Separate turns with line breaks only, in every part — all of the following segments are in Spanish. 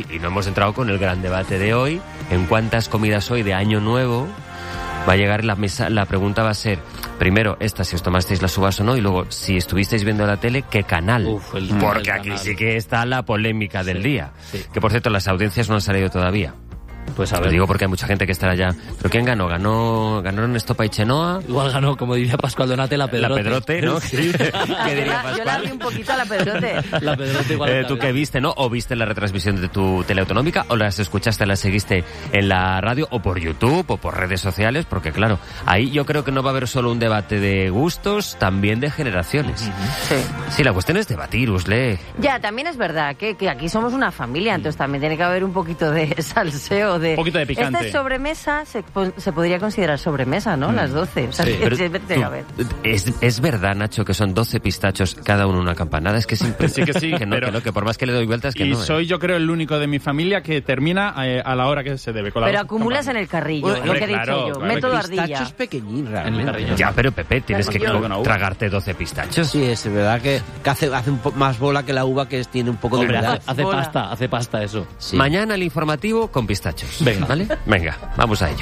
Y no hemos entrado con el gran debate de hoy, en cuántas comidas hoy de Año Nuevo va a llegar la mesa. La pregunta va a ser, primero, si os tomasteis las uvas o no, y luego, si estuvisteis viendo la tele, ¿qué canal? Porque aquí sí que está la polémica del día. Sí. Que, por cierto, las audiencias no han salido todavía.
Pues a ver.
Lo digo porque hay mucha gente que estará ya. ¿Pero quién ganó? ¿Ganaron Estopa y Chenoa?
Igual ganó, como diría Pascual Donate, la Pedrote.
La Pedrote, ¿no?
Sí.
¿Qué diría Pascual?
Yo la vi un poquito a la Pedrote.
La Pedrote igual.
¿Tú qué viste, no? ¿O viste la retransmisión de tu teleautonómica? ¿O las escuchaste, las seguiste en la radio? ¿O por YouTube? ¿O por redes sociales? Porque, claro, ahí yo creo que no va a haber solo un debate de gustos, también de generaciones.
Sí.
Sí, la cuestión es debatir, Usle.
Ya, también es verdad que aquí somos una familia, entonces también tiene que haber un poquito de salseo, de...
Un poquito de picante.
Esta sobremesa se podría considerar sobremesa, ¿no? Las 12. O sea,
Sí.
¿Es verdad, Nacho, que son 12 pistachos cada uno una campanada? Es que siempre...
Sí que sí,
que no,
pero...
que por más que le doy vueltas que
y
no.
soy, yo creo, el único de mi familia que termina a la hora que se debe. Con
Pero acumulas en el carrillo, lo que he dicho yo.
Claro,
Método
que
ardilla.
Pistacho es pequeñín,
En
realmente.
el carrillo.
Ya, pero Pepe, tienes que
Claro,
tragarte 12 pistachos.
Sí, es verdad que hace más bola que la uva, que tiene un poco de
Hombre,
humedad.
hace pasta eso.
Sí.
Mañana el informativo con pistachos.
Venga.
¿Vale? Venga, vamos a ello.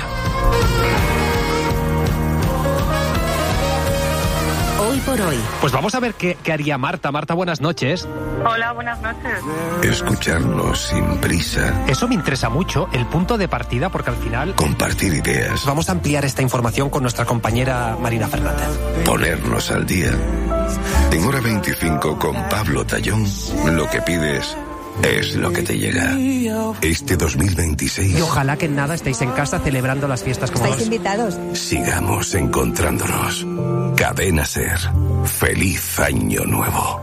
Hoy por hoy.
Pues vamos a ver qué haría Marta. Marta, buenas noches.
Hola, buenas noches.
Escucharnos sin prisa.
Eso me interesa mucho, el punto de partida, porque al final
Compartir ideas.
vamos a ampliar esta información con nuestra compañera Marina Fernández.
Ponernos al día. En Hora 25 con Pablo Tallón, lo que pides es lo que te llega. Este 2026
Y ojalá que en nada estéis en casa celebrando las fiestas como
¿Estáis invitados?
sigamos encontrándonos. Cadena Ser. Feliz Año Nuevo.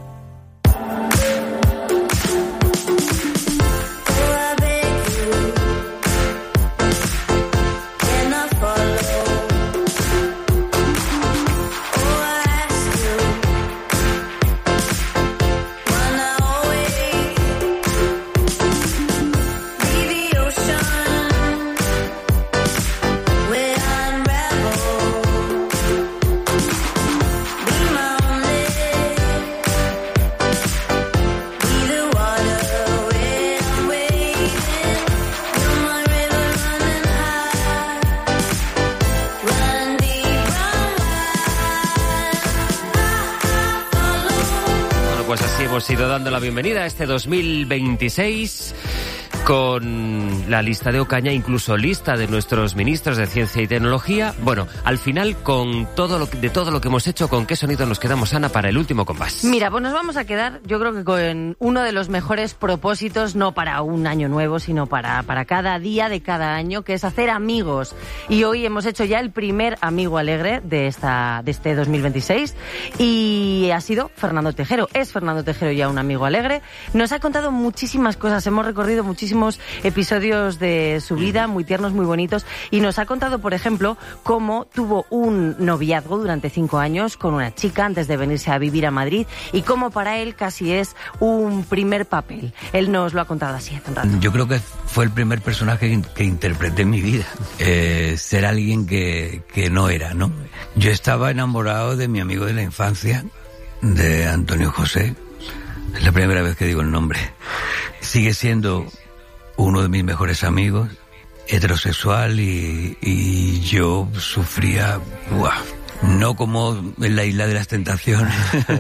Pues así hemos ido dando la bienvenida a este 2026 con la lista de Ocaña, incluso lista de nuestros ministros de Ciencia y Tecnología. Bueno, al final, con todo lo que hemos hecho, ¿con qué sonido nos quedamos, Ana, para el último compás?
Mira, pues nos vamos a quedar, yo creo que con uno de los mejores propósitos, no para un año nuevo, sino para cada día de cada año, que es hacer amigos. Y hoy hemos hecho ya el primer amigo alegre de este 2026, y ha sido Fernando Tejero. Es Fernando Tejero ya un amigo alegre. Nos ha contado muchísimas cosas, hemos recorrido muchísimos episodios de su vida, muy tiernos, muy bonitos, y nos ha contado, por ejemplo, cómo tuvo un noviazgo durante 5 años con una chica antes de venirse a vivir a Madrid, y cómo para él casi es un primer papel. Él nos lo ha contado así hace un rato.
Yo creo que fue el primer personaje que interpreté en mi vida. Ser alguien que no era, ¿no? Yo estaba enamorado de mi amigo de la infancia, de Antonio José. Es la primera vez que digo el nombre. Sigue siendo uno de mis mejores amigos, heterosexual, y yo sufría, no como en la Isla de las Tentaciones.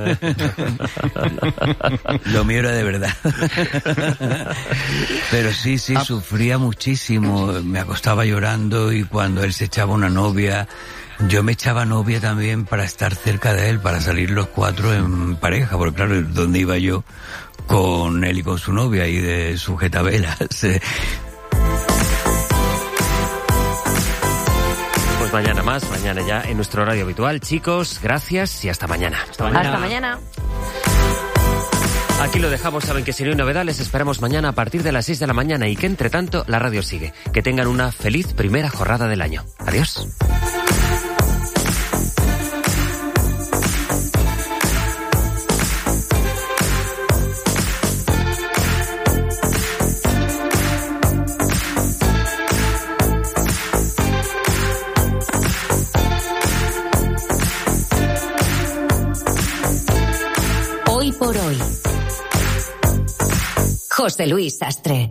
Lo mío era de verdad. Pero sí, sufría muchísimo. Me acostaba llorando, y cuando él se echaba una novia, yo me echaba novia también para estar cerca de él, para salir los 4 en pareja, porque claro, ¿dónde iba yo con él y con su novia y de sujetavelas?
Pues mañana más, mañana ya en nuestro horario habitual. Chicos, gracias y hasta mañana.
Hasta mañana.
Aquí lo dejamos. Saben que si no hay novedad, les esperamos mañana a partir de las 6 de la mañana, y que entre tanto la radio sigue. Que tengan una feliz primera jornada del año. Adiós.
Hoy por hoy. José Luis Sastre.